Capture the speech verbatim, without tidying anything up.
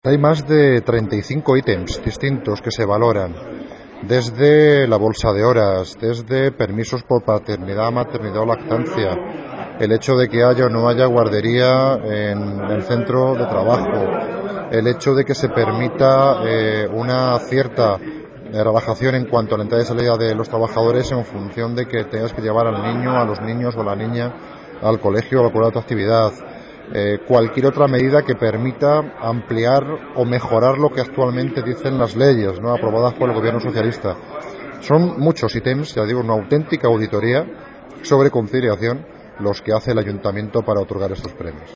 Hay más de treinta y cinco ítems distintos que se valoran, desde la bolsa de horas, desde permisos por paternidad, maternidad o lactancia, el hecho de que haya o no haya guardería en el centro de trabajo, el hecho de que se permita eh, una cierta relajación en cuanto a la entrada y salida de los trabajadores en función de que tengas que llevar al niño, a los niños o a la niña al colegio o a cualquier otra actividad. Eh, cualquier otra medida que permita ampliar o mejorar lo que actualmente dicen las leyes, ¿no?, aprobadas por el gobierno socialista. Son muchos ítems, ya digo, una auténtica auditoría sobre conciliación los que hace el ayuntamiento para otorgar estos premios.